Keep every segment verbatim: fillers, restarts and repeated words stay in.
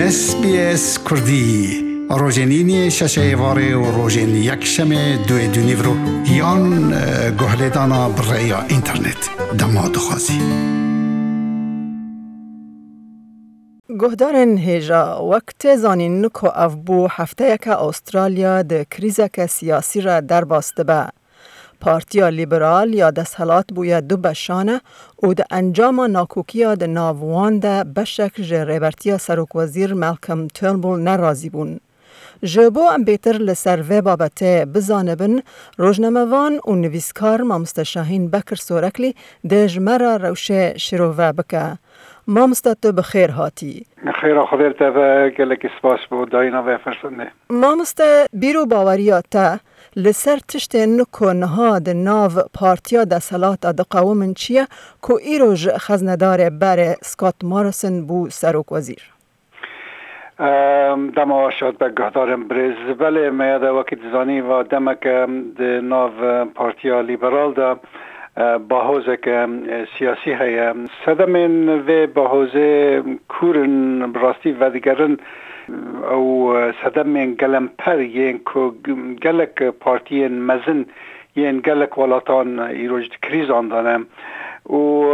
اس بی اس کردی روزنینی ششه واره و روزن یک شمه دوی دونی برو یان گهلیدانا برای اینترنت دما دخوازی گهدارن هیجا وقت زانین نکو اف بو هفته یک استرالیا ده کریزک سیاسی را در باسته به پارتیا لیبرال یا دستحالات بویا دو بشانه او ده انجام ناکوکیا ده ناوان ده بشک جه ریبرتیا سروک وزیر مالکم ترنبول نرازی بون. جبو ام بیتر لسروه بابته بزانبن روزنامه‌وان و نویسکار مامستا شاهین بکر سورکلی ده جمرا روشه شروع بکه. مامستا تو بخیر هاتی. خیر خودت و گلک سپاس بود داینا و فرسنده. مامستا بیرو باوریاتا لسر تشت نکو نهاد ناو پارتیا دستحالات ده قومن چیه که ایروژ خزندار بر سکات ماریسون بو سروک وزیر؟ دما شد به گهدارم برز بله میاده وقت زانی و دمک ده ناو پارتیا لیبرال ده باحوزه که سیاسی هیا صدمین و باحوزه کورن براستی و دیگرن او صدمین گلم پر یین که گلک پارتی مزن یین گلک ولاتان ایروج کریز آندانم و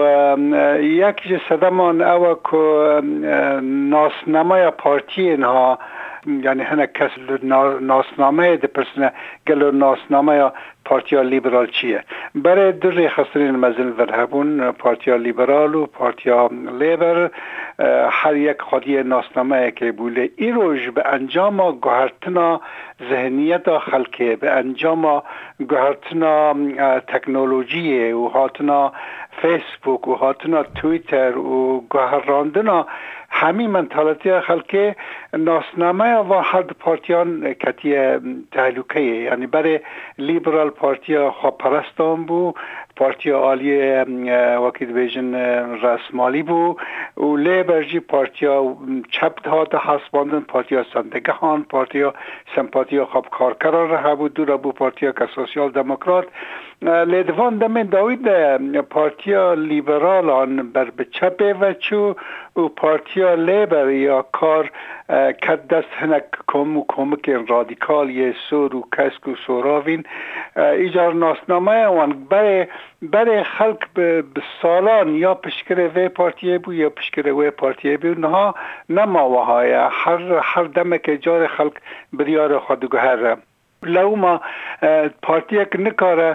یک صدمان او که ناسنامه پارتی اینها یعنی هنه کس ناسنامه ده پرسنه گلو ناسنامه پارتیا لیبرال چیه برای دو ری خسرین مزن ورهبون پارتیا لیبرال و پارتیا لیبر هر یک خودی ناسنامه که بوله ای روش به انجام گوهرتنا ذهنیت خلقه به انجام گوهرتنا تکنولوژی و هاتنا فیسبوک و هاتنا تویتر و گوهراندنا همین منطالتی خلقه ناسنامه و هر پارتیان کتی تحلوکه یعنی برای لیبرال پارتیا خواب پرستان بو پارتیا آلی وکیل بیجن رسمالی بو و لیبر جی پارتیا چپ دهات حسباندن پارتیا سندگهان پارتیا سمپاتیا خواب کارکران رها بو دو را بو پارتیا که سوسیال دموکرات لیدوان دمین داوید پارتیا لیبرالان بر بچپه و چو و پارتیا لیبر یا کار کد دست هنک کم و کمک رادیکال یه سور و کسک و سوراوین ایجار ناسنامه وان برای برای خلق به سالان یا پشکره وی پارتیه بو یا پشکره وی پارتیه بو نها نماوهای هر هر دمه که جار خلق بریار خودگو هر لو ما پارتیه که نکاره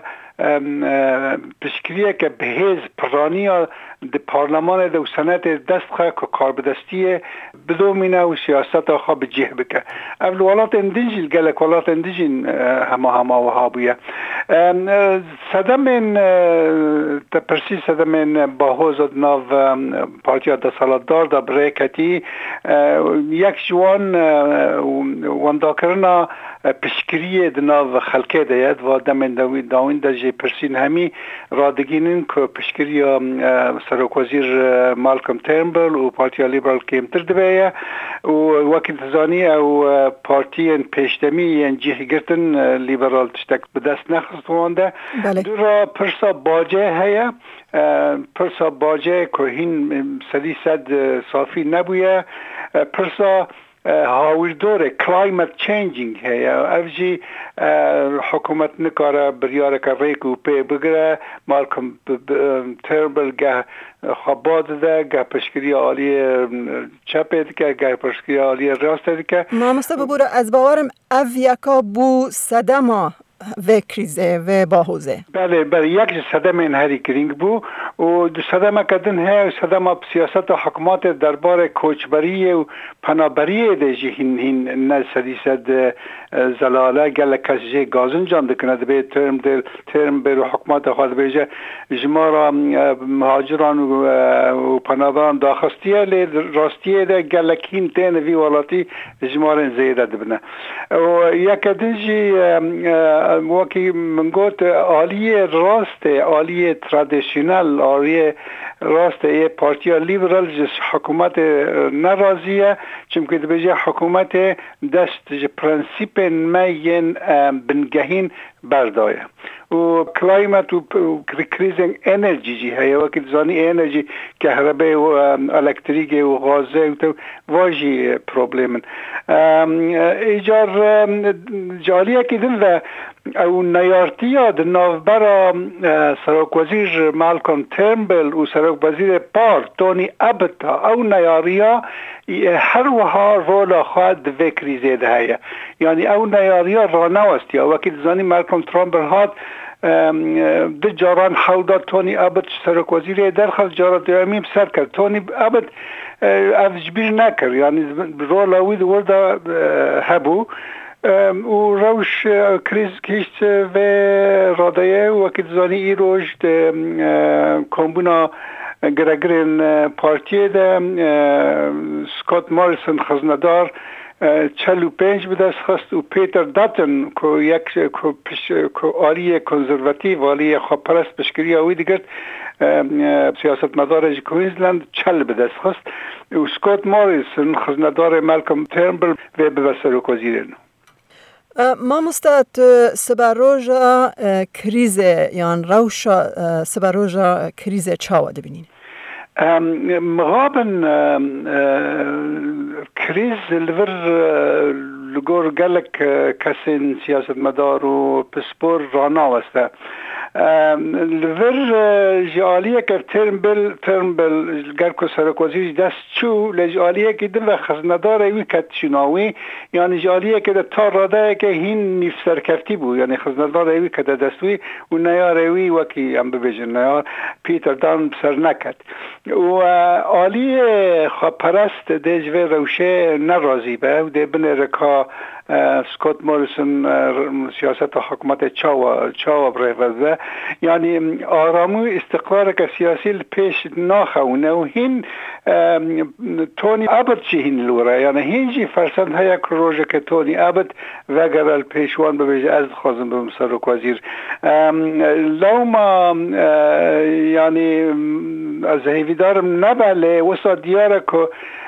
پشکریه که به هیز پرانی د پارلمان د سنت دست خواه که کاربدستیه بدو مینه و سیاست خواه به جه بکه اول ولات اندیجین گلک ولات اندیجین همه همه و ها بویه صدمین پرسی صدمین با حوزد ناو پارتیا دا سالات دار دا بریکتی یک جوان وانداکرنا پشکریه د ناو خلقه دید و دمین داوین دا جه پرسین همی رادگینین که پشکریه سروک وزیر مالکم ترنبول و پارتیا لیبرال کمتر دبیه و وقت زانی او پارتی پیشتمی یعنی جه گرتن لیبرال تشتک به دست نخست وانده دو را پرسا باجه هیا پرسا باجه که هین سدی صد صافی نبویه پرسا هاویر دوره کلایمت چینجینگ هیا افجی حکومت نکاره بریاره که ریکو پی بگره مالکم ترنبول گه خباد ده گه پشکری عالی چپه دیگه گه پشکری عالی راست دیگه ما مستبه بوره از باورم او یکا بو صدما و کریزه و باحوزه بله بله یک صدم این هری کرینگ بو و دو صدم کدن ہے صدم سیاست و حکومت دربار کوچبری و پنابری ده جی هین هین نه سدیسد زلاله گل کسی گازن جان دکنه ده به ترم دل ترم بر حکومت خواهد بیجه جمارا مهاجران و پنابران داخستیه لی راستیه ده گل کین تین وی والاتی جمارا زیده ده بنه و یک دنجی وکی من گفت عالیه راست عالیه ترادیشنال عالیه راست ای پارتیا لیبرال جس حکومت نرازیه چون که بجه حکومت دست ج پرنسیپ مین بنگهین بردایه و کلایمت و کریزنگ انرژی جی هیا وقت زانی انرژی کهرباء و الکتریک و غازه و واجی پروبلمن ایجار جالیه که دن و او نیارتیا د نوبرا سرک وزیر مالکوم ترنبل و سرک وزیر پار تونی ابتا او نیاریا هر وها رولا خواهد و کریزه ده هیا یعنی او نیاریا رانوستی وقت زانی مالکوم ترنبل هات ده جاران حوضا تونی ابد سرک وزیر درخواست جارات دیامیم سر کرد تونی ابد افجبیر نکر یعنی رولا وید ورده هبو و روش کریز کشت و رادایه وقت زانی ای روش کامبونا گرگرین پارتیه ده سکوت موریسون خزندار چلو پنج به دست خواست و پیتر داتن که یک که آلی کنزرواتیو آلی خواب پرست بشکری آوی دیگرد سیاست مدار کوینزلند چل به دست خواست و سکوت موریسون خزندار مالکوم ترنبل و به سرک وزیرین ما مستعد سبروجا کریز یان روشا سبروجا کریز چاوا دبینین مغابن کریز لور لگور گلک کسین سیاست مدار و پسپور رانا وسته لور جالیه که ترنبل ترنبل گرکو سرکوزی دست چو لجالیه که دل خزندار ایوی کتشناوی یعنی جالیه که تا راده که هین نیف سرکفتی بود یعنی خزندار ایوی که دستوی و نیار ایوی وکی ام ببیجن نیار پیتر دان سر نکد و آلی خواب پرست دیجوه روشه نرازی به و دی بنه رکا سکوت موریسون سیاست و حکومت چاوا چاوا برای یعنی آرامو استقرار که سیاسی پیش ناخونه و هین تونی ابد چی هین لوره یعنی هینجی فرسند های یک روژه که تونی ابد وگرال پیشوان ببیجه از خوازم بهم سرک وزیر لو ما یعنی از هیویدارم نباله وسا دیاره که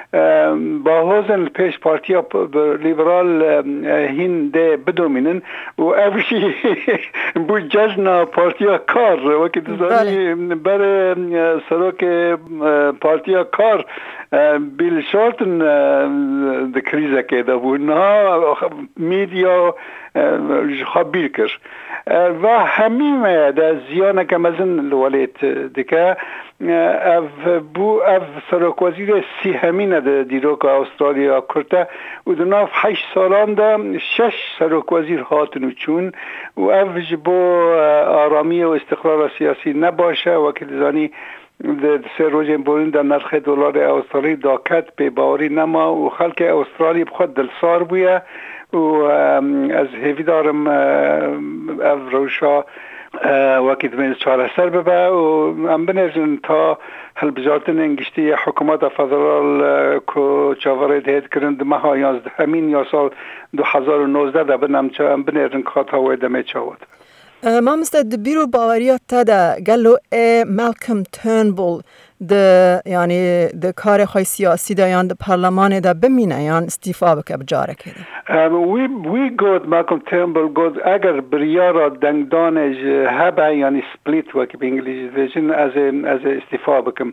با هزن پیش پارتیا لیبرال هین ده بدومینن و اوشی بو جشن پارتیا کار وقتی زنی بر سرک پارتیا کار بیل شورتن ده کریزه که ده بود نه میدیا خبیر کرد و همین ده زیانه که مزن لولیت دیگه اف بو اف سرک وزیر سی همین ده دیروک استرالیا کرده و دناف هشت سالان ده شش سرک وزیر هاتنو چون و اف بو آرامی و استقرار سیاسی نباشه و که زانی ده سه روز بولین در نرخ دلار استرالی داکت به باوری نما و خلق استرالی بخواد دلسار بویه و از هیوی دارم اف روشا وقتی دمیز چهار سر ببه و ام بنرزن تا هل بجارتن انگشتی حکومت فدرال که چاوره دهید کرند ماه یازده همین یا سال دو هزار و نوزده ده بنام چه ام بنرزن که تا وی دمه چاود ما مستد بیرو باوریات تادا گلو ای مالکوم ترنبل ده یعنی ده کار خواهی سیاسی ده یان ده پارلمان ده بمینه یان استیفا بکه بجاره کده وی وی گود مالکوم ترنبل گود اگر بریارا دنگدانش هبه یعنی سپلیت وکی به انگلیسی ویژن از از استیفا بکم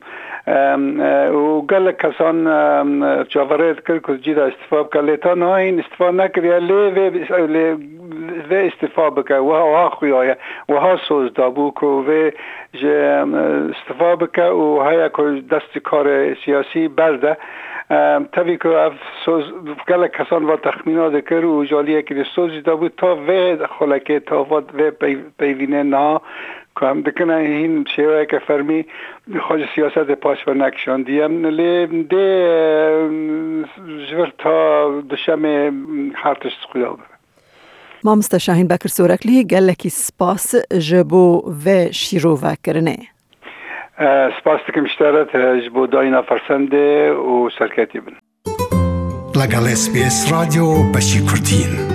و گل کسان جاورید کرد که جیدا استیفا بکه لیتا نه این استیفا نکریه لی و استیفا بکه و ها خویایه و ها سوز دابو که و استیفا بکه و های که دست کار سیاسی برده تاوی که اف سوز گل کسان و تخمینات کرد و جالیه که سوزی دابو تا و خلکه تا و پیوینه نه که هم دکنه این شیوه که فرمی خواهد سیاست پاش و نکشان دیم لی ده جور تا دشم حرتش خودا بره ما مستشاهین بکر سورکلی گلکی سپاس جبو و شیرو و کرنه سپاس دکم اشتارت جبو داینا فرسنده و سرکتی بن لگل اس بی اس رادیو بشی کردین